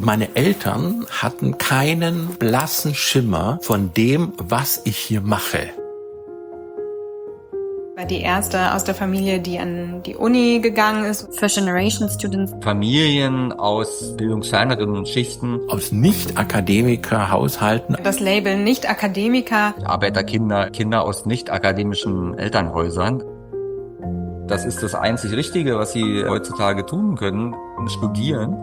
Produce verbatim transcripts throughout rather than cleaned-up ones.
Meine Eltern hatten keinen blassen Schimmer von dem, was ich hier mache. War die erste aus der Familie, die an die Uni gegangen ist. First Generation Students. Familien aus bildungsferneren Schichten. Aus Nicht-Akademiker-Haushalten. Das Label Nicht-Akademiker. Arbeiterkinder, Kinder aus nicht-akademischen Elternhäusern. Das ist das einzig Richtige, was sie heutzutage tun können, studieren.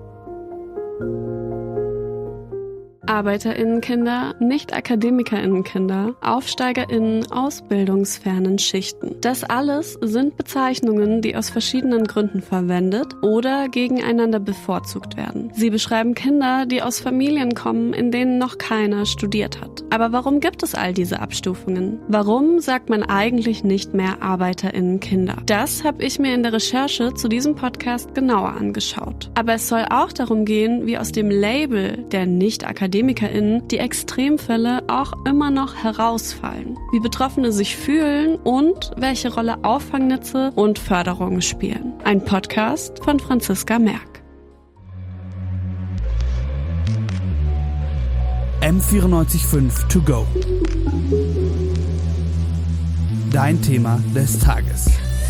ArbeiterInnenkinder, Nicht-AkademikerInnenkinder, AufsteigerInnen aus bildungsfernen Schichten. Das alles sind Bezeichnungen, die aus verschiedenen Gründen verwendet oder gegeneinander bevorzugt werden. Sie beschreiben Kinder, die aus Familien kommen, in denen noch keiner studiert hat. Aber warum gibt es all diese Abstufungen? Warum sagt man eigentlich nicht mehr ArbeiterInnenkinder? Das habe ich mir in der Recherche zu diesem Podcast genauer angeschaut. Aber es soll auch darum gehen, wie aus dem Label der Nicht-AkademikerInnen die Extremfälle auch immer noch herausfallen, wie Betroffene sich fühlen und welche Rolle Auffangnetze und Förderungen spielen. Ein Podcast von Franziska Merck. M vierundneunzig Komma fünf to go. Dein Thema des Tages.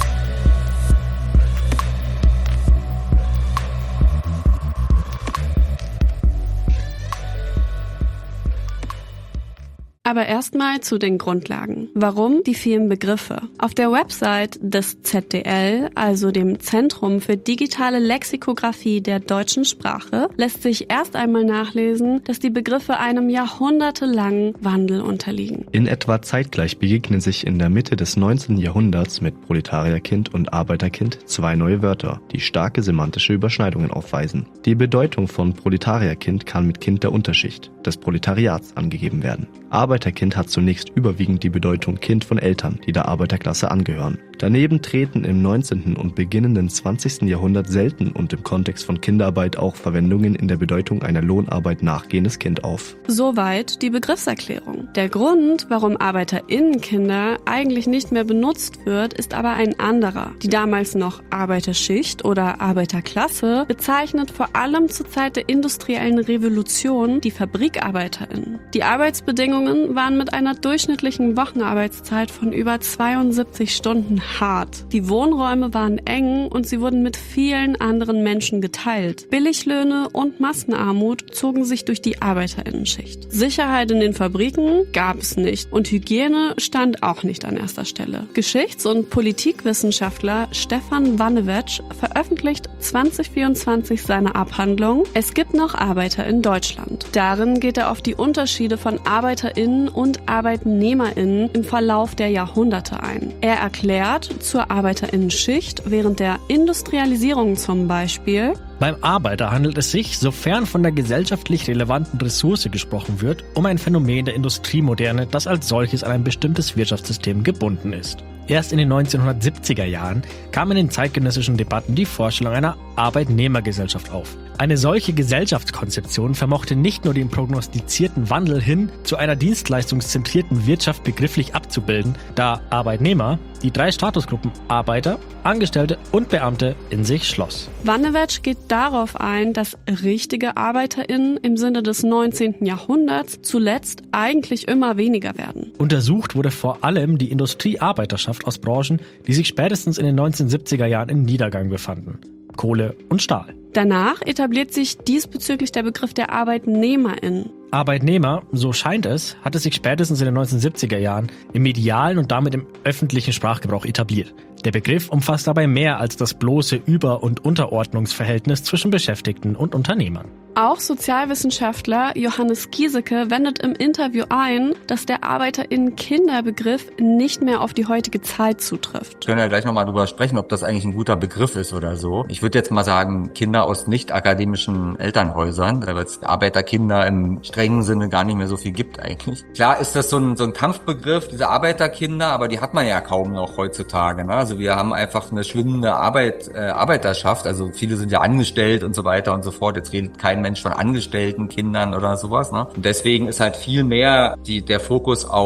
Aber erstmal zu den Grundlagen. Warum die vielen Begriffe? Auf der Website des Z D L, also dem Zentrum für digitale Lexikographie der deutschen Sprache, lässt sich erst einmal nachlesen, dass die Begriffe einem jahrhundertelangen Wandel unterliegen. In etwa zeitgleich begegnen sich in der Mitte des neunzehnten Jahrhunderts mit Proletarierkind und Arbeiterkind zwei neue Wörter, die starke semantische Überschneidungen aufweisen. Die Bedeutung von Proletarierkind kann mit Kind der Unterschicht, des Proletariats, angegeben werden. Arbeiterkind hat zunächst überwiegend die Bedeutung Kind von Eltern, die der Arbeiterklasse angehören. Daneben treten im neunzehnten und beginnenden zwanzigsten Jahrhundert selten und im Kontext von Kinderarbeit auch Verwendungen in der Bedeutung einer Lohnarbeit nachgehendes Kind auf. Soweit die Begriffserklärung. Der Grund, warum ArbeiterInnenkinder eigentlich nicht mehr benutzt wird, ist aber ein anderer. Die damals noch Arbeiterschicht oder Arbeiterklasse bezeichnet vor allem zur Zeit der industriellen Revolution die FabrikarbeiterInnen. Die Arbeitsbedingungen waren mit einer durchschnittlichen Wochenarbeitszeit von über zweiundsiebzig Stunden hart. Die Wohnräume waren eng und sie wurden mit vielen anderen Menschen geteilt. Billiglöhne und Massenarmut zogen sich durch die ArbeiterInnenschicht. Sicherheit in den Fabriken gab es nicht und Hygiene stand auch nicht an erster Stelle. Geschichts- und Politikwissenschaftler Stefan Wannewetsch veröffentlicht zwanzig vierundzwanzig seine Abhandlung "Es gibt noch Arbeiter in Deutschland". Darin geht er auf die Unterschiede von ArbeiterInnen und ArbeitnehmerInnen im Verlauf der Jahrhunderte ein. Er erklärt zur ArbeiterInnenschicht während der Industrialisierung zum Beispiel: Beim Arbeiter handelt es sich, sofern von der gesellschaftlich relevanten Ressource gesprochen wird, um ein Phänomen der Industriemoderne, das als solches an ein bestimmtes Wirtschaftssystem gebunden ist. Erst in den neunzehnhundertsiebziger Jahren kam in den zeitgenössischen Debatten die Vorstellung einer Arbeitnehmergesellschaft auf. Eine solche Gesellschaftskonzeption vermochte nicht nur den prognostizierten Wandel hin zu einer dienstleistungszentrierten Wirtschaft begrifflich abzubilden, da Arbeitnehmer die drei Statusgruppen Arbeiter, Angestellte und Beamte in sich schloss. Wannewetsch geht darauf ein, dass richtige ArbeiterInnen im Sinne des neunzehnten Jahrhunderts zuletzt eigentlich immer weniger werden. Untersucht wurde vor allem die Industriearbeiterschaft aus Branchen, die sich spätestens in den neunzehnhundertsiebziger Jahren im Niedergang befanden: Kohle und Stahl. Danach etabliert sich diesbezüglich der Begriff der ArbeitnehmerInnen. Arbeitnehmer, so scheint es, hatte sich spätestens in den neunzehnhundertsiebziger Jahren im medialen und damit im öffentlichen Sprachgebrauch etabliert. Der Begriff umfasst dabei mehr als das bloße Über- und Unterordnungsverhältnis zwischen Beschäftigten und Unternehmern. Auch Sozialwissenschaftler Johannes Giesecke wendet im Interview ein, dass der ArbeiterInnen-Kinder-Begriff nicht mehr auf die heutige Zeit zutrifft. Wir können ja gleich nochmal drüber sprechen, ob das eigentlich ein guter Begriff ist oder so. Ich würde jetzt mal sagen, Kinder aus nicht-akademischen Elternhäusern, weil es Arbeiterkinder im strengen Sinne gar nicht mehr so viel gibt eigentlich. Klar ist das so ein, so ein Kampfbegriff, diese Arbeiterkinder, aber die hat man ja kaum noch heutzutage, ne? Also wir haben einfach eine schwindende Arbeit, äh, Arbeiterschaft, also viele sind ja angestellt und so weiter und so fort. Jetzt redet kein Mensch von Angestellten, Kindern oder sowas, ne? Und deswegen ist halt viel mehr die, der Fokus auf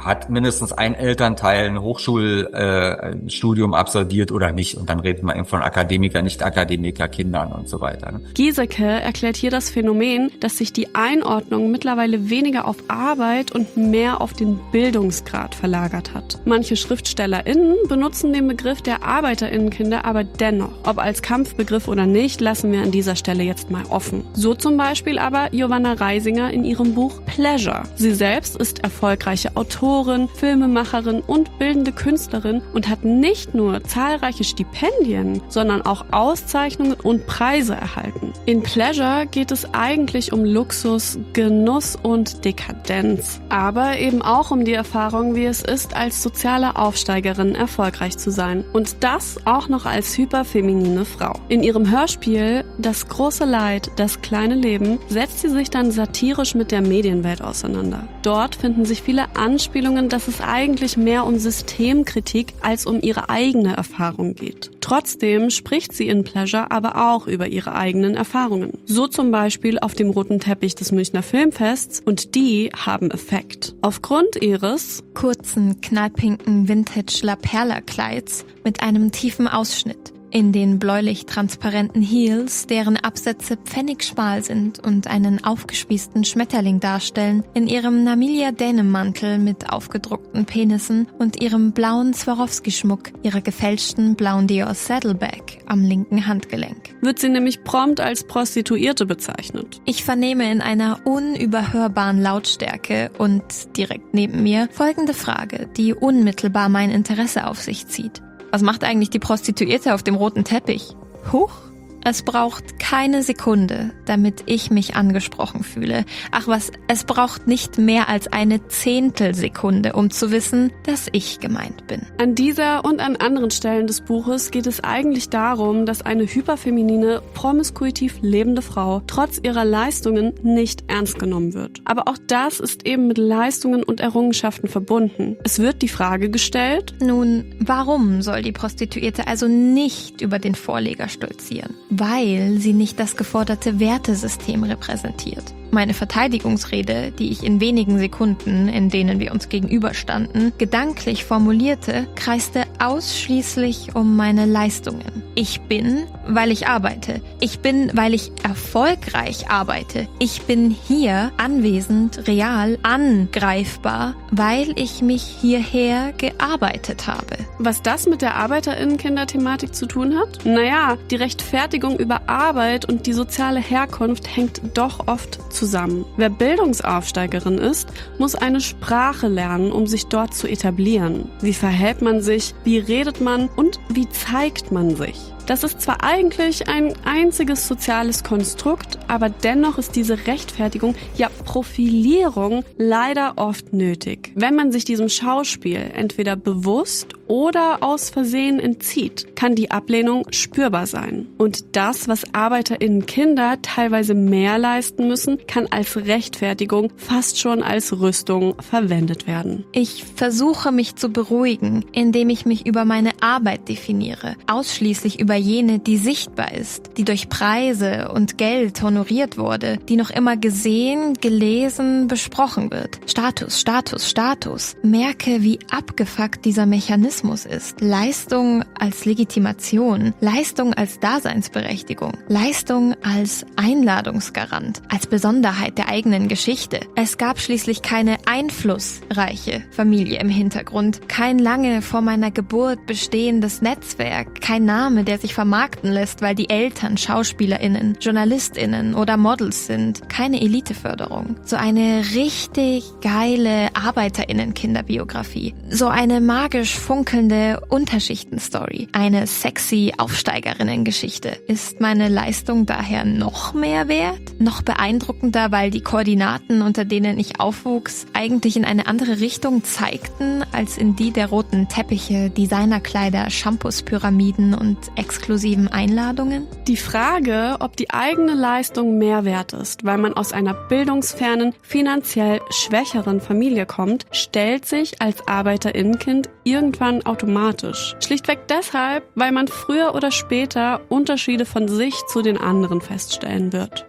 hat mindestens ein Elternteil ein Hochschulstudium äh, absolviert oder nicht. Und dann redet man eben von Akademiker, Nicht-Akademiker, Kindern und so weiter. Giesecke erklärt hier das Phänomen, dass sich die Einordnung mittlerweile weniger auf Arbeit und mehr auf den Bildungsgrad verlagert hat. Manche SchriftstellerInnen benutzen den Begriff der ArbeiterInnenkinder aber dennoch. Ob als Kampfbegriff oder nicht, lassen wir an dieser Stelle jetzt mal offen. So zum Beispiel aber Giovanna Reisinger in ihrem Buch Pleasure. Sie selbst ist erfolgreiche Autorin, Filmemacherin und bildende Künstlerin und hat nicht nur zahlreiche Stipendien, sondern auch Auszeichnungen und Preise erhalten. In Pleasure geht es eigentlich um Luxus, Genuss und Dekadenz, aber eben auch um die Erfahrung, wie es ist, als soziale Aufsteigerin erfolgreich zu sein. Und das auch noch als hyperfeminine Frau. In ihrem Hörspiel Das große Leid, das kleine Leben setzt sie sich dann satirisch mit der Medienwelt auseinander. Dort finden sich viele Anspielungen, dass es eigentlich mehr um Systemkritik als um ihre eigene Erfahrung geht. Trotzdem spricht sie in Pleasure aber auch über ihre eigenen Erfahrungen. So zum Beispiel auf dem roten Teppich des Münchner Filmfests und die haben Effekt. Aufgrund ihres kurzen, knallpinken Vintage-La Perla-Kleids mit einem tiefen Ausschnitt, in den bläulich-transparenten Heels, deren Absätze pfennigschmal sind und einen aufgespießten Schmetterling darstellen, in ihrem Namilia-Denim-Mantel mit aufgedruckten Penissen und ihrem blauen Swarovski-Schmuck, ihrer gefälschten blauen Dior Saddleback am linken Handgelenk. Wird sie nämlich prompt als Prostituierte bezeichnet. Ich vernehme in einer unüberhörbaren Lautstärke und direkt neben mir folgende Frage, die unmittelbar mein Interesse auf sich zieht. Was macht eigentlich die Prostituierte auf dem roten Teppich? Huch! Es braucht keine Sekunde, damit ich mich angesprochen fühle. Ach was, es braucht nicht mehr als eine Zehntelsekunde, um zu wissen, dass ich gemeint bin. An dieser und an anderen Stellen des Buches geht es eigentlich darum, dass eine hyperfeminine, promiskuitiv lebende Frau trotz ihrer Leistungen nicht ernst genommen wird. Aber auch das ist eben mit Leistungen und Errungenschaften verbunden. Es wird die Frage gestellt: Nun, warum soll die Prostituierte also nicht über den Vorleger stolzieren? Weil sie nicht das geforderte Wertesystem repräsentiert. Meine Verteidigungsrede, die ich in wenigen Sekunden, in denen wir uns gegenüberstanden, gedanklich formulierte, kreiste ausschließlich um meine Leistungen. Ich bin, weil ich arbeite. Ich bin, weil ich erfolgreich arbeite. Ich bin hier anwesend, real, angreifbar, weil ich mich hierher gearbeitet habe. Was das mit der ArbeiterInnenkinder-Thematik zu tun hat? Naja, die Rechtfertigung über Arbeit und die soziale Herkunft hängt doch oft zusammen. Zusammen. Wer Bildungsaufsteigerin ist, muss eine Sprache lernen, um sich dort zu etablieren. Wie verhält man sich, wie redet man und wie zeigt man sich? Das ist zwar eigentlich ein einziges soziales Konstrukt, aber dennoch ist diese Rechtfertigung, ja Profilierung, leider oft nötig. Wenn man sich diesem Schauspiel entweder bewusst oder aus Versehen entzieht, kann die Ablehnung spürbar sein. Und das, was ArbeiterInnen-Kinder teilweise mehr leisten müssen, kann als Rechtfertigung fast schon als Rüstung verwendet werden. Ich versuche mich zu beruhigen, indem ich mich über meine Arbeit definiere, ausschließlich über jene, die sichtbar ist, die durch Preise und Geld honoriert wurde, die noch immer gesehen, gelesen, besprochen wird. Status, Status, Status. Merke, wie abgefuckt dieser Mechanismus ist. Leistung als Legitimation, Leistung als Daseinsberechtigung, Leistung als Einladungsgarant, als Besonderheit der eigenen Geschichte. Es gab schließlich keine einflussreiche Familie im Hintergrund, kein lange vor meiner Geburt bestehendes Netzwerk, kein Name, der sich vermarkten lässt, weil die Eltern SchauspielerInnen, JournalistInnen oder Models sind. Keine Eliteförderung. So eine richtig geile ArbeiterInnen-Kinderbiografie. So eine magisch funkelnde Unterschichtenstory. Eine sexy Aufsteigerinnen-Geschichte. Ist meine Leistung daher noch mehr wert? Noch beeindruckender, weil die Koordinaten, unter denen ich aufwuchs, eigentlich in eine andere Richtung zeigten, als in die der roten Teppiche, Designerkleider, Shampoos, Pyramiden und exklusiven Einladungen? Die Frage, ob die eigene Leistung mehr wert ist, weil man aus einer bildungsfernen, finanziell schwächeren Familie kommt, stellt sich als ArbeiterInnenkind irgendwann automatisch. Schlichtweg deshalb, weil man früher oder später Unterschiede von sich zu den anderen feststellen wird. Auch ich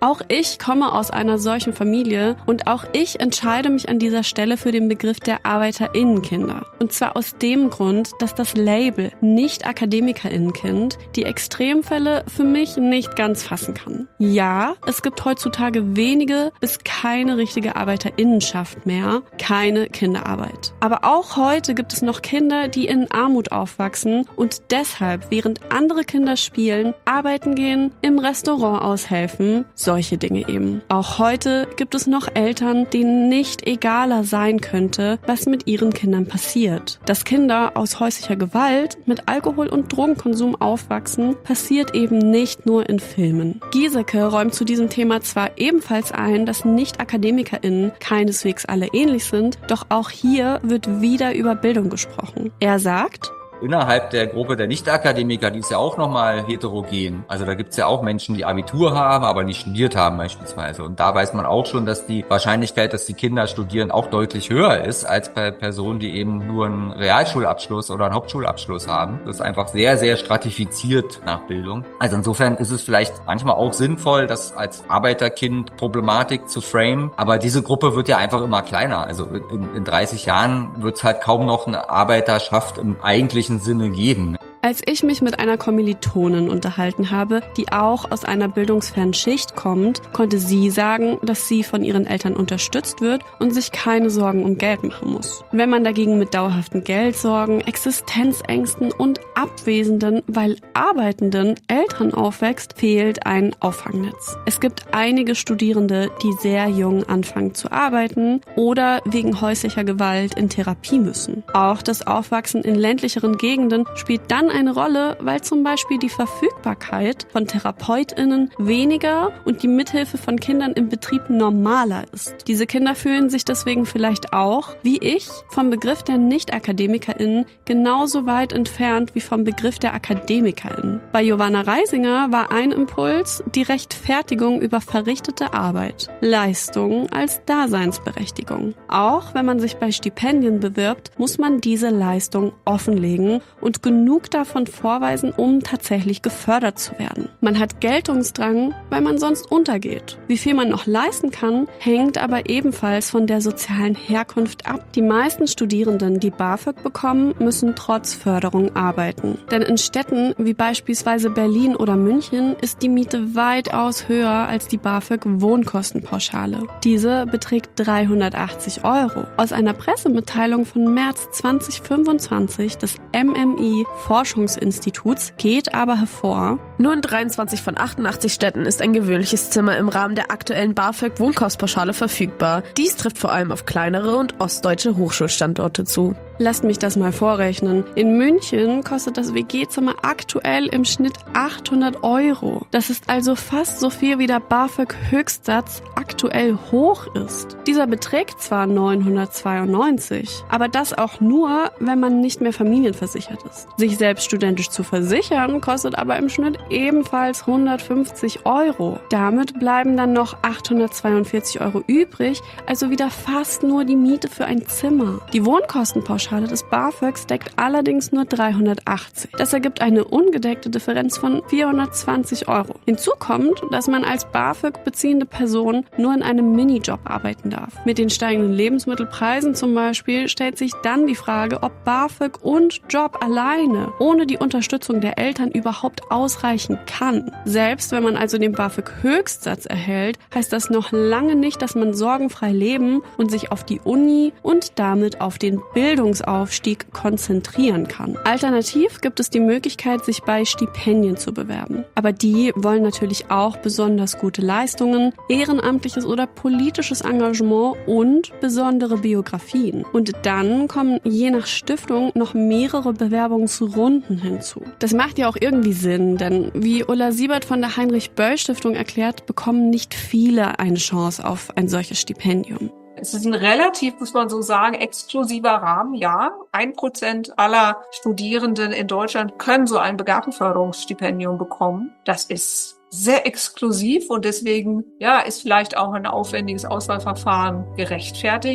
Ich komme aus einer solchen Familie und auch ich entscheide mich an dieser Stelle für den Begriff der ArbeiterInnenkinder. Und zwar aus dem Grund, dass das Label Nicht-AkademikerInnenkind die Extremfälle für mich nicht ganz fassen kann. Ja, es gibt heutzutage wenige bis keine richtige ArbeiterInnenschaft mehr, keine Kinderarbeit. Aber auch heute gibt es noch Kinder, die in Armut aufwachsen und deshalb, während andere Kinder spielen, arbeiten gehen, im Restaurant aushelfen, solche Dinge eben. Auch heute gibt es noch Eltern, denen nicht egaler sein könnte, was mit ihren Kindern passiert. Dass Kinder aus häuslicher Gewalt mit Alkohol- und Drogenkonsum aufwachsen, passiert eben nicht nur in Filmen. Giesecke räumt zu diesem Thema zwar ebenfalls ein, dass Nicht-AkademikerInnen keineswegs alle ähnlich sind, doch auch hier wird wieder über Bildung gesprochen. Er sagt: Innerhalb der Gruppe der Nicht-Akademiker, die ist ja auch nochmal heterogen. Also da gibt's ja auch Menschen, die Abitur haben, aber nicht studiert haben beispielsweise. Und da weiß man auch schon, dass die Wahrscheinlichkeit, dass die Kinder studieren, auch deutlich höher ist, als bei Personen, die eben nur einen Realschulabschluss oder einen Hauptschulabschluss haben. Das ist einfach sehr, sehr stratifiziert nach Bildung. Also insofern ist es vielleicht manchmal auch sinnvoll, das als Arbeiterkind-Problematik zu framen. Aber diese Gruppe wird ja einfach immer kleiner. Also in, in dreißig Jahren wird's halt kaum noch eine Arbeiterschaft im eigentlichen Sinne geben. Als ich mich mit einer Kommilitonin unterhalten habe, die auch aus einer bildungsfernen Schicht kommt, konnte sie sagen, dass sie von ihren Eltern unterstützt wird und sich keine Sorgen um Geld machen muss. Wenn man dagegen mit dauerhaften Geldsorgen, Existenzängsten und abwesenden, weil arbeitenden Eltern aufwächst, fehlt ein Auffangnetz. Es gibt einige Studierende, die sehr jung anfangen zu arbeiten oder wegen häuslicher Gewalt in Therapie müssen. Auch das Aufwachsen in ländlicheren Gegenden spielt dann eine Rolle, weil zum Beispiel die Verfügbarkeit von TherapeutInnen weniger und die Mithilfe von Kindern im Betrieb normaler ist. Diese Kinder fühlen sich deswegen vielleicht auch, wie ich, vom Begriff der Nicht-AkademikerInnen genauso weit entfernt wie vom Begriff der AkademikerInnen. Bei Giovanna Reisinger war ein Impuls die Rechtfertigung über verrichtete Arbeit, Leistung als Daseinsberechtigung. Auch wenn man sich bei Stipendien bewirbt, muss man diese Leistung offenlegen und genug davon vorweisen, um tatsächlich gefördert zu werden. Man hat Geltungsdrang, weil man sonst untergeht. Wie viel man noch leisten kann, hängt aber ebenfalls von der sozialen Herkunft ab. Die meisten Studierenden, die BAföG bekommen, müssen trotz Förderung arbeiten. Denn in Städten wie beispielsweise Berlin oder München ist die Miete weitaus höher als die BAföG-Wohnkostenpauschale. Diese beträgt dreihundertachtzig Euro. Aus einer Pressemitteilung von März zweitausendfünfundzwanzig des M M I-Forschungsinstituts geht aber hervor: Nur in dreiundzwanzig von achtundachtzig Städten ist ein gewöhnliches Zimmer im Rahmen der aktuellen BAföG-Wohnkostenpauschale verfügbar. Dies trifft vor allem auf kleinere und ostdeutsche Hochschulstandorte zu. Lasst mich das mal vorrechnen. In München kostet das W G-Zimmer aktuell im Schnitt achthundert Euro. Das ist also fast so viel, wie der BAföG-Höchstsatz aktuell hoch ist. Dieser beträgt zwar neunhundertzweiundneunzig, aber das auch nur, wenn man nicht mehr familienversichert ist. Sich selbst studentisch zu versichern, kostet aber im Schnitt ebenfalls hundertfünfzig Euro. Damit bleiben dann noch achthundertzweiundvierzig Euro übrig, also wieder fast nur die Miete für ein Zimmer. Die Wohnkostenpauschale des BAföGs deckt allerdings nur dreihundertachtzig. Das ergibt eine ungedeckte Differenz von vierhundertzwanzig Euro. Hinzu kommt, dass man als BAföG beziehende Person nur in einem Minijob arbeiten darf. Mit den steigenden Lebensmittelpreisen zum Beispiel stellt sich dann die Frage, ob BAföG und Job alleine ohne die Unterstützung der Eltern überhaupt ausreichen kann. Selbst wenn man also den BAföG-Höchstsatz erhält, heißt das noch lange nicht, dass man sorgenfrei leben und sich auf die Uni und damit auf den Bildungsaufstieg konzentrieren kann. Alternativ gibt es die Möglichkeit, sich bei Stipendien zu bewerben. Aber die wollen natürlich auch besonders gute Leistungen, ehrenamtliches oder politisches Engagement und besondere Biografien. Und dann kommen je nach Stiftung noch mehrere Bewerbungsrunden hinzu. Das macht ja auch irgendwie Sinn, denn wie Ulla Siebert von der Heinrich-Böll-Stiftung erklärt, bekommen nicht viele eine Chance auf ein solches Stipendium. Es ist ein relativ, muss man so sagen, exklusiver Rahmen, ja. Ein Prozent aller Studierenden in Deutschland können so ein Begabtenförderungsstipendium bekommen. Das ist sehr exklusiv und deswegen, ja, ist vielleicht auch ein aufwendiges Auswahlverfahren gerechtfertigt.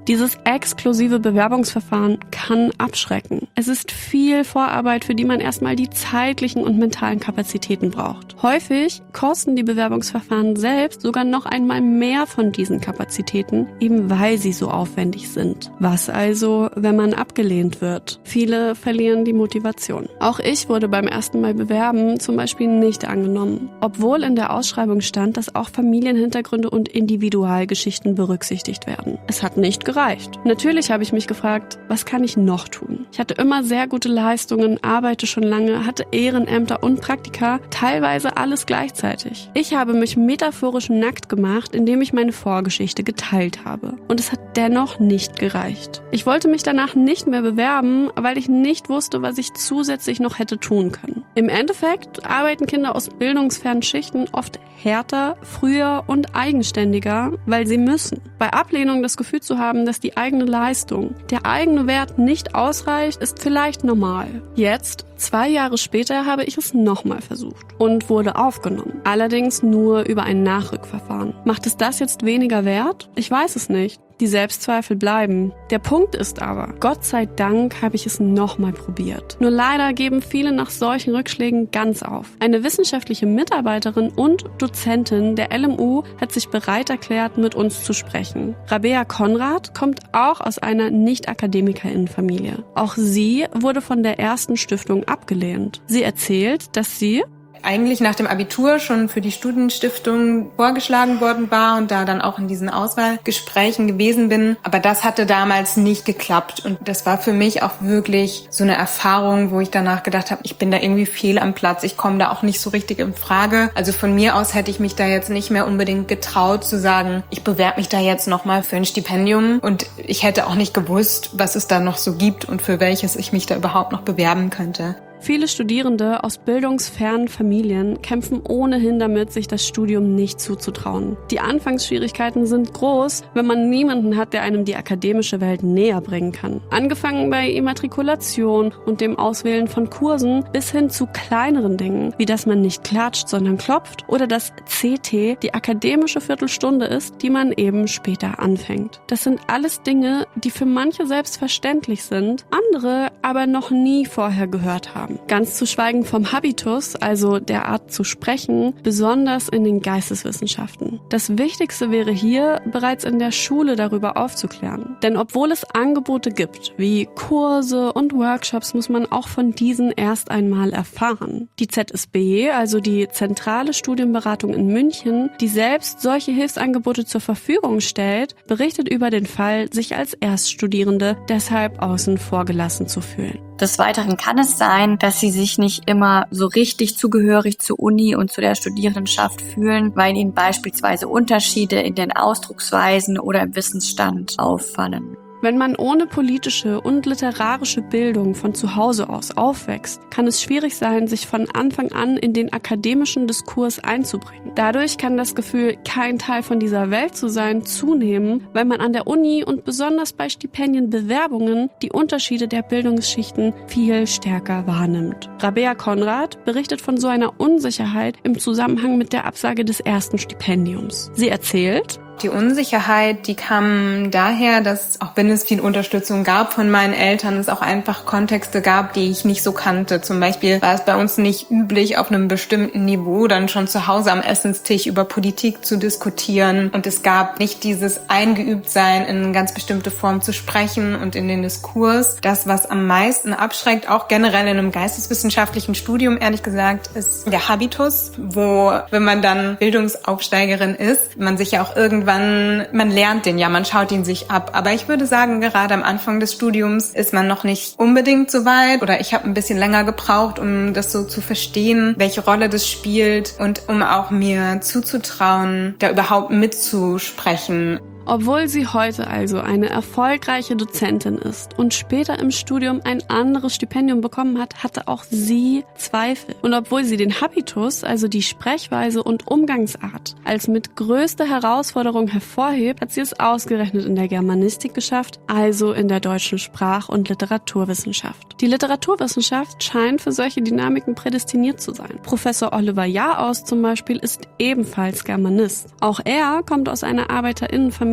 Dieses exklusive Bewerbungsverfahren kann abschrecken. Es ist viel Vorarbeit, für die man erstmal die zeitlichen und mentalen Kapazitäten braucht. Häufig kosten die Bewerbungsverfahren selbst sogar noch einmal mehr von diesen Kapazitäten, eben weil sie so aufwendig sind. Was also, wenn man abgelehnt wird? Viele verlieren die Motivation. Auch ich wurde beim ersten Mal bewerben zum Beispiel nicht angenommen, obwohl in der Ausschreibung stand, dass auch Familienhintergründe und Individualgeschichten berücksichtigt werden. Es hat nicht gereicht. Natürlich habe ich mich gefragt, was kann ich noch tun? Ich hatte immer sehr gute Leistungen, arbeite schon lange, hatte Ehrenämter und Praktika, teilweise alles gleichzeitig. Ich habe mich metaphorisch nackt gemacht, indem ich meine Vorgeschichte geteilt habe. Und es hat dennoch nicht gereicht. Ich wollte mich danach nicht mehr bewerben, weil ich nicht wusste, was ich zusätzlich noch hätte tun können. Im Endeffekt arbeiten Kinder aus bildungsfernen Schichten oft härter, früher und eigenständiger, weil sie müssen. Bei Ablehnung das Gefühl zu haben, dass die eigene Leistung, der eigene Wert nicht ausreicht, ist vielleicht normal. Jetzt, zwei Jahre später, habe ich es nochmal versucht und wurde aufgenommen. Allerdings nur über ein Nachrückverfahren. Macht es das jetzt weniger wert? Ich weiß es nicht. Die Selbstzweifel bleiben. Der Punkt ist aber, Gott sei Dank habe ich es nochmal probiert. Nur leider geben viele nach solchen Rückschlägen ganz auf. Eine wissenschaftliche Mitarbeiterin und Dozentin der L M U hat sich bereit erklärt, mit uns zu sprechen. Rabea Konrad kommt auch aus einer Nicht-AkademikerInnen-Familie. Auch sie wurde von der ersten Stiftung abgelehnt. Sie erzählt, dass sie eigentlich nach dem Abitur schon für die Studienstiftung vorgeschlagen worden war und da dann auch in diesen Auswahlgesprächen gewesen bin. Aber das hatte damals nicht geklappt. Und das war für mich auch wirklich so eine Erfahrung, wo ich danach gedacht habe, ich bin da irgendwie fehl am Platz. Ich komme da auch nicht so richtig in Frage. Also von mir aus hätte ich mich da jetzt nicht mehr unbedingt getraut zu sagen, ich bewerbe mich da jetzt nochmal für ein Stipendium. Und ich hätte auch nicht gewusst, was es da noch so gibt und für welches ich mich da überhaupt noch bewerben könnte. Viele Studierende aus bildungsfernen Familien kämpfen ohnehin damit, sich das Studium nicht zuzutrauen. Die Anfangsschwierigkeiten sind groß, wenn man niemanden hat, der einem die akademische Welt näher bringen kann. Angefangen bei Immatrikulation und dem Auswählen von Kursen bis hin zu kleineren Dingen, wie dass man nicht klatscht, sondern klopft oder dass C T die akademische Viertelstunde ist, die man eben später anfängt. Das sind alles Dinge, die für manche selbstverständlich sind, andere aber noch nie vorher gehört haben. Ganz zu schweigen vom Habitus, also der Art zu sprechen, besonders in den Geisteswissenschaften. Das Wichtigste wäre hier, bereits in der Schule darüber aufzuklären. Denn obwohl es Angebote gibt, wie Kurse und Workshops, muss man auch von diesen erst einmal erfahren. Die Z S B, also die Zentrale Studienberatung in München, die selbst solche Hilfsangebote zur Verfügung stellt, berichtet über den Fall, sich als Erststudierende deshalb außen vor gelassen zu fühlen. Des Weiteren kann es sein, dass sie sich nicht immer so richtig zugehörig zur Uni und zu der Studierendenschaft fühlen, weil ihnen beispielsweise Unterschiede in den Ausdrucksweisen oder im Wissensstand auffallen. Wenn man ohne politische und literarische Bildung von zu Hause aus aufwächst, kann es schwierig sein, sich von Anfang an in den akademischen Diskurs einzubringen. Dadurch kann das Gefühl, kein Teil von dieser Welt zu sein, zunehmen, weil man an der Uni und besonders bei Stipendienbewerbungen die Unterschiede der Bildungsschichten viel stärker wahrnimmt. Rabea Konrad berichtet von so einer Unsicherheit im Zusammenhang mit der Absage des ersten Stipendiums. Sie erzählt: Die Unsicherheit, die kam daher, dass, auch wenn es viel Unterstützung gab von meinen Eltern, es auch einfach Kontexte gab, die ich nicht so kannte. Zum Beispiel war es bei uns nicht üblich, auf einem bestimmten Niveau dann schon zu Hause am Essenstisch über Politik zu diskutieren. Und es gab nicht dieses Eingeübtsein, in eine ganz bestimmte Form zu sprechen und in den Diskurs. Das, was am meisten abschreckt, auch generell in einem geisteswissenschaftlichen Studium, ehrlich gesagt, ist der Habitus, wo, wenn man dann Bildungsaufsteigerin ist, man sich ja auch irgendwann Man lernt den ja, man schaut ihn sich ab. Aber ich würde sagen, gerade am Anfang des Studiums ist man noch nicht unbedingt so weit. Oder ich habe ein bisschen länger gebraucht, um das so zu verstehen, welche Rolle das spielt. Und um auch mir zuzutrauen, da überhaupt mitzusprechen. Obwohl sie heute also eine erfolgreiche Dozentin ist und später im Studium ein anderes Stipendium bekommen hat, hatte auch sie Zweifel. Und obwohl sie den Habitus, also die Sprechweise und Umgangsart, als mit größter Herausforderung hervorhebt, hat sie es ausgerechnet in der Germanistik geschafft, also in der deutschen Sprach- und Literaturwissenschaft. Die Literaturwissenschaft scheint für solche Dynamiken prädestiniert zu sein. Professor Oliver Jahraus zum Beispiel ist ebenfalls Germanist. Auch er kommt aus einer ArbeiterInnenfamilie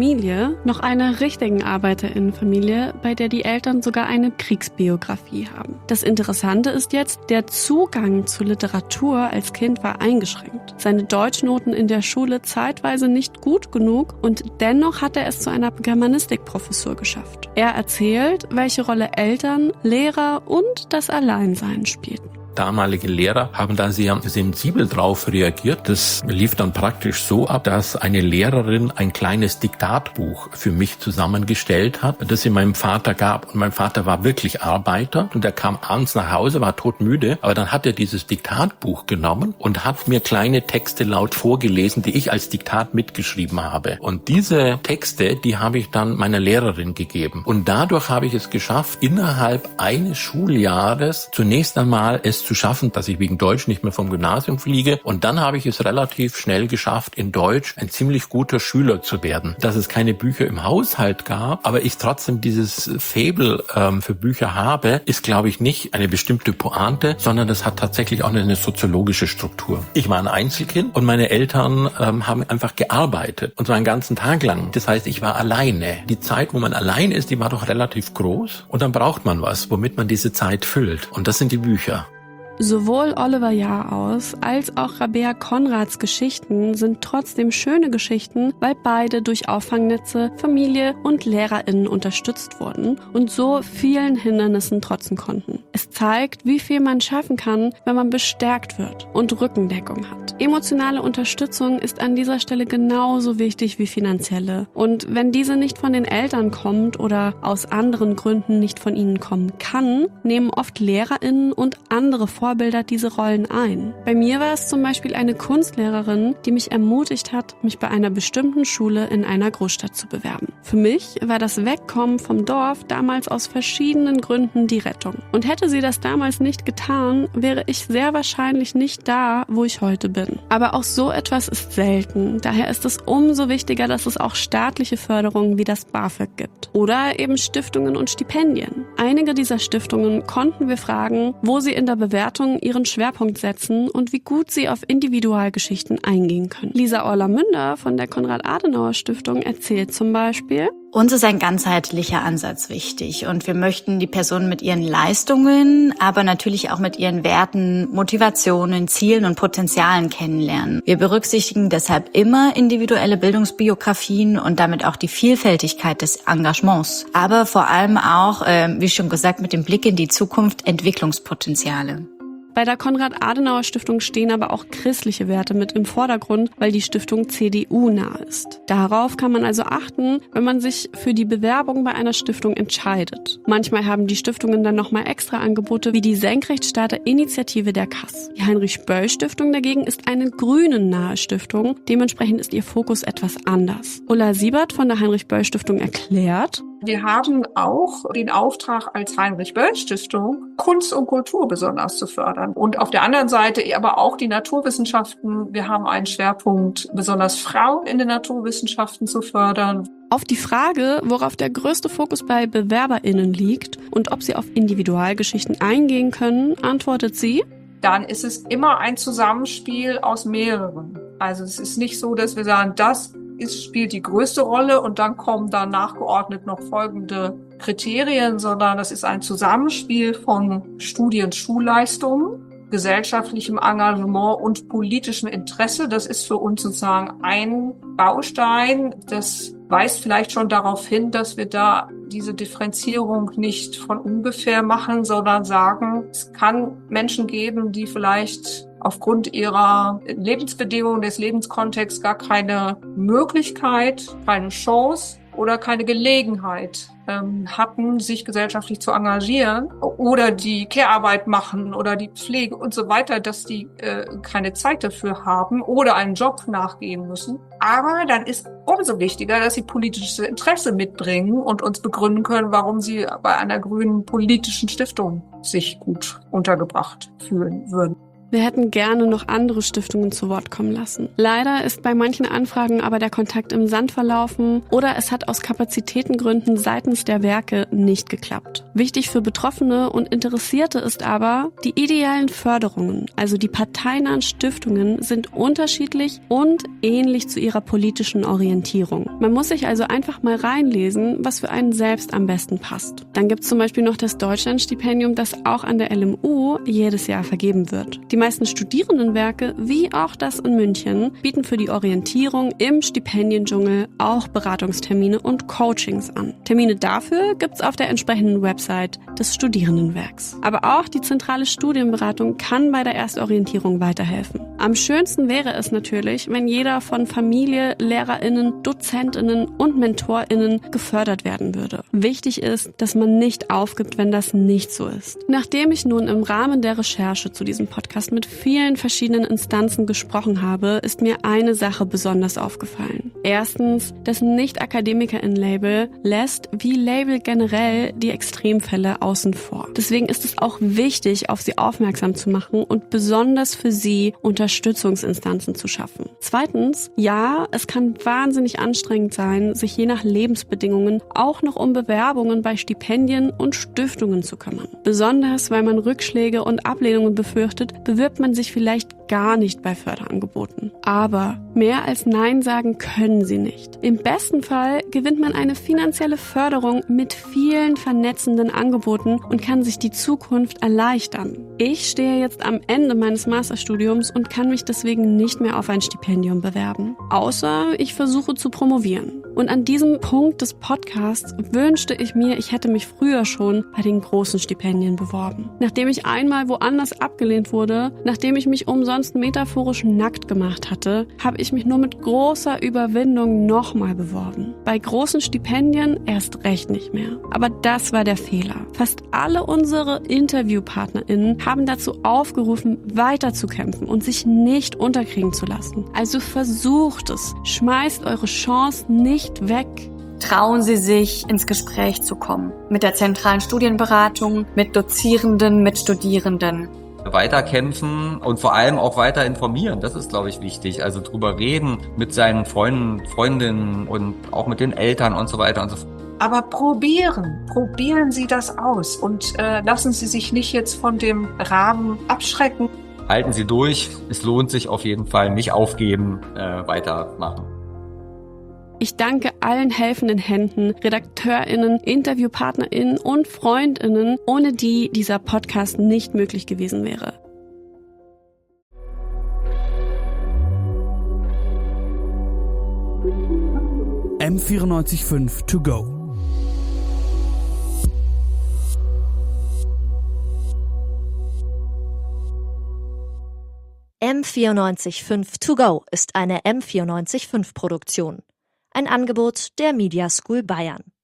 Familie, noch einer richtigen ArbeiterInnenfamilie, bei der die Eltern sogar eine Kriegsbiografie haben. Das Interessante ist jetzt, der Zugang zu Literatur als Kind war eingeschränkt. Seine Deutschnoten in der Schule zeitweise nicht gut genug und dennoch hat er es zu einer Germanistikprofessur geschafft. Er erzählt, welche Rolle Eltern, Lehrer und das Alleinsein spielten. Damalige Lehrer haben da sehr sensibel drauf reagiert. Das lief dann praktisch so ab, dass eine Lehrerin ein kleines Diktatbuch für mich zusammengestellt hat, das sie meinem Vater gab. Und mein Vater war wirklich Arbeiter und er kam abends nach Hause, war todmüde, aber dann hat er dieses Diktatbuch genommen und hat mir kleine Texte laut vorgelesen, die ich als Diktat mitgeschrieben habe. Und diese Texte, die habe ich dann meiner Lehrerin gegeben. Und dadurch habe ich es geschafft, innerhalb eines Schuljahres zunächst einmal es zu schaffen, dass ich wegen Deutsch nicht mehr vom Gymnasium fliege. Und dann habe ich es relativ schnell geschafft, in Deutsch ein ziemlich guter Schüler zu werden. Dass es keine Bücher im Haushalt gab, aber ich trotzdem dieses Faible ähm, für Bücher habe, ist, glaube ich, nicht eine bestimmte Pointe, sondern das hat tatsächlich auch eine soziologische Struktur. Ich war ein Einzelkind und meine Eltern ähm, haben einfach gearbeitet und zwar einen ganzen Tag lang. Das heißt, ich war alleine. Die Zeit, wo man allein ist, die war doch relativ groß und dann braucht man was, womit man diese Zeit füllt. Und das sind die Bücher. Sowohl Oliver Jaraus als auch Rabea Konrads Geschichten sind trotzdem schöne Geschichten, weil beide durch Auffangnetze, Familie und LehrerInnen unterstützt wurden und so vielen Hindernissen trotzen konnten. Es zeigt, wie viel man schaffen kann, wenn man bestärkt wird und Rückendeckung hat. Emotionale Unterstützung ist an dieser Stelle genauso wichtig wie finanzielle. Und wenn diese nicht von den Eltern kommt oder aus anderen Gründen nicht von ihnen kommen kann, nehmen oft LehrerInnen und andere Vorbilder diese Rollen ein. Bei mir war es zum Beispiel eine Kunstlehrerin, die mich ermutigt hat, mich bei einer bestimmten Schule in einer Großstadt zu bewerben. Für mich war das Wegkommen vom Dorf damals aus verschiedenen Gründen die Rettung. Und hätte sie das damals nicht getan, wäre ich sehr wahrscheinlich nicht da, wo ich heute bin. Aber auch so etwas ist selten. Daher ist es umso wichtiger, dass es auch staatliche Förderungen wie das BAföG gibt. Oder eben Stiftungen und Stipendien. Einige dieser Stiftungen konnten wir fragen, wo sie in der Bewertung ihren Schwerpunkt setzen und wie gut sie auf Individualgeschichten eingehen können. Lisa Orla-Münder von der Konrad-Adenauer-Stiftung erzählt zum Beispiel: Uns ist ein ganzheitlicher Ansatz wichtig und wir möchten die Personen mit ihren Leistungen, aber natürlich auch mit ihren Werten, Motivationen, Zielen und Potenzialen kennenlernen. Wir berücksichtigen deshalb immer individuelle Bildungsbiografien und damit auch die Vielfältigkeit des Engagements, aber vor allem auch, äh, wie schon gesagt, mit dem Blick in die Zukunft Entwicklungspotenziale. Bei der Konrad-Adenauer-Stiftung stehen aber auch christliche Werte mit im Vordergrund, weil die Stiftung C D U-nah ist. Darauf kann man also achten, wenn man sich für die Bewerbung bei einer Stiftung entscheidet. Manchmal haben die Stiftungen dann nochmal extra Angebote wie die Senkrechtstarter-Initiative der K A S. Die Heinrich-Böll-Stiftung dagegen ist eine grünen-nahe Stiftung, dementsprechend ist ihr Fokus etwas anders. Ulla Siebert von der Heinrich-Böll-Stiftung erklärt: Wir haben auch den Auftrag als Heinrich-Böll-Stiftung, Kunst und Kultur besonders zu fördern. Und auf der anderen Seite aber auch die Naturwissenschaften. Wir haben einen Schwerpunkt, besonders Frauen in den Naturwissenschaften zu fördern. Auf die Frage, worauf der größte Fokus bei BewerberInnen liegt und ob sie auf Individualgeschichten eingehen können, antwortet sie: Dann ist es immer ein Zusammenspiel aus mehreren. Also es ist nicht so, dass wir sagen, das ist, spielt die größte Rolle und dann kommen dann nachgeordnet noch folgende Kriterien, sondern das ist ein Zusammenspiel von Studien, Schulleistungen, gesellschaftlichem Engagement und politischem Interesse. Das ist für uns sozusagen ein Baustein. Das weist vielleicht schon darauf hin, dass wir da diese Differenzierung nicht von ungefähr machen, sondern sagen, es kann Menschen geben, die vielleicht aufgrund ihrer Lebensbedingungen, des Lebenskontexts gar keine Möglichkeit, keine Chance oder keine Gelegenheit ähm, hatten, sich gesellschaftlich zu engagieren oder die Care-Arbeit machen oder die Pflege und so weiter, dass die äh, keine Zeit dafür haben oder einen Job nachgehen müssen. Aber dann ist umso wichtiger, dass sie politisches Interesse mitbringen und uns begründen können, warum sie bei einer grünen politischen Stiftung sich gut untergebracht fühlen würden. Wir hätten gerne noch andere Stiftungen zu Wort kommen lassen. Leider ist bei manchen Anfragen aber der Kontakt im Sand verlaufen oder es hat aus Kapazitätengründen seitens der Werke nicht geklappt. Wichtig für Betroffene und Interessierte ist aber, die ideellen Förderungen, also die parteinahen Stiftungen, sind unterschiedlich und ähnlich zu ihrer politischen Orientierung. Man muss sich also einfach mal reinlesen, was für einen selbst am besten passt. Dann gibt es zum Beispiel noch das Deutschlandstipendium, das auch an der L M U jedes Jahr vergeben wird. Die meisten Studierendenwerke, wie auch das in München, bieten für die Orientierung im Stipendiendschungel auch Beratungstermine und Coachings an. Termine dafür gibt's auf der entsprechenden Website des Studierendenwerks. Aber auch die zentrale Studienberatung kann bei der Erstorientierung weiterhelfen. Am schönsten wäre es natürlich, wenn jeder von Familie, LehrerInnen, DozentInnen und MentorInnen gefördert werden würde. Wichtig ist, dass man nicht aufgibt, wenn das nicht so ist. Nachdem ich nun im Rahmen der Recherche zu diesem Podcast mit vielen verschiedenen Instanzen gesprochen habe, ist mir eine Sache besonders aufgefallen. Erstens, das Nicht-AkademikerInnen-Label lässt, wie Label generell, die Extremfälle außen vor. Deswegen ist es auch wichtig, auf sie aufmerksam zu machen und besonders für sie Unterstützungsinstanzen zu schaffen. Zweitens, ja, es kann wahnsinnig anstrengend sein, sich je nach Lebensbedingungen auch noch um Bewerbungen bei Stipendien und Stiftungen zu kümmern. Besonders, weil man Rückschläge und Ablehnungen befürchtet, bewirbt man sich vielleicht gar nicht bei Förderangeboten. Aber mehr als Nein sagen können sie nicht. Im besten Fall gewinnt man eine finanzielle Förderung mit vielen vernetzenden Angeboten und kann sich die Zukunft erleichtern. Ich stehe jetzt am Ende meines Masterstudiums und kann mich deswegen nicht mehr auf ein Stipendium bewerben. Außer ich versuche zu promovieren. Und an diesem Punkt des Podcasts wünschte ich mir, ich hätte mich früher schon bei den großen Stipendien beworben. Nachdem ich einmal woanders abgelehnt wurde, nachdem ich mich umsonst metaphorisch nackt gemacht hatte, habe ich mich nur mit großer Überwindung nochmal beworben. Bei großen Stipendien erst recht nicht mehr. Aber das war der Fehler. Fast alle unsere InterviewpartnerInnen haben dazu aufgerufen, weiterzukämpfen und sich nicht unterkriegen zu lassen. Also versucht es. Schmeißt eure Chance nicht weg. Trauen Sie sich, ins Gespräch zu kommen. Mit der zentralen Studienberatung, mit Dozierenden, mit Studierenden. Weiterkämpfen und vor allem auch weiter informieren. Das ist, glaube ich, wichtig. Also drüber reden mit seinen Freunden, Freundinnen und auch mit den Eltern und so weiter und so fort. Aber probieren, probieren Sie das aus und äh, lassen Sie sich nicht jetzt von dem Rahmen abschrecken. Halten Sie durch. Es lohnt sich auf jeden Fall. Nicht aufgeben, äh, weitermachen. Ich danke allen helfenden Händen, RedakteurInnen, InterviewpartnerInnen und FreundInnen, ohne die dieser Podcast nicht möglich gewesen wäre. M vierundneunzig Komma fünf to go. M vierundneunzig Komma fünf to go ist eine M vierundneunzig Komma fünf Produktion. Ein Angebot der Media School Bayern.